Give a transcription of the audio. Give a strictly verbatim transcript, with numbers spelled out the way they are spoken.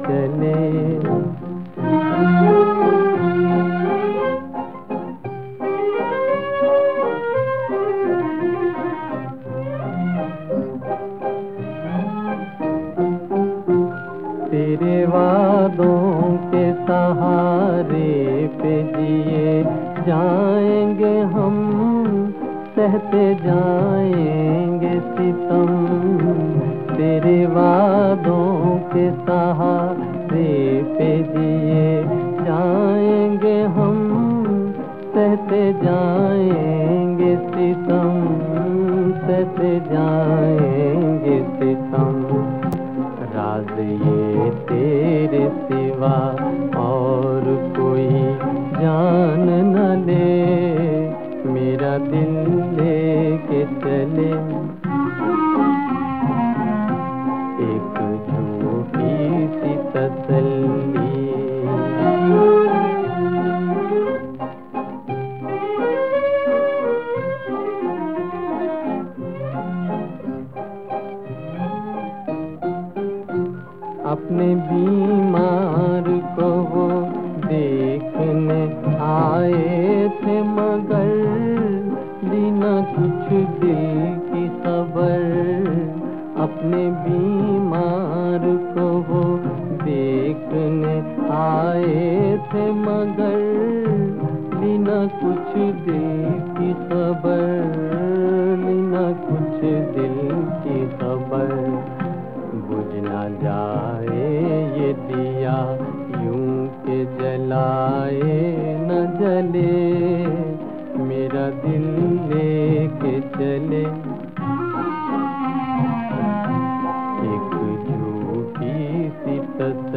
चले। तेरे वादों के सहारे पे जिए जाएंगे हम, सहते जाएंगे सितम। तेरे वादों के सहारे पे जिए जाएंगे हम, सहते जाएंगे सितम, सहते जाएंगे सितम। राज ये तेरे सिवा और कोई जान न ले, मेरा दिल लेके चले। एक झूठी सी तसल्ली, अपने बीमार को वो देखने आए थे, मगर बिना कुछ दिल की खबर। अपने बीमार को वो देखने आए थे, मगर बिना कुछ दिल की खबर, बिना कुछ दिल की खबर। बुझ ना जाए ये दिया यूं के जलाए न जले, मेरा दिल लेके चले। एक झूठी सी तस्वीर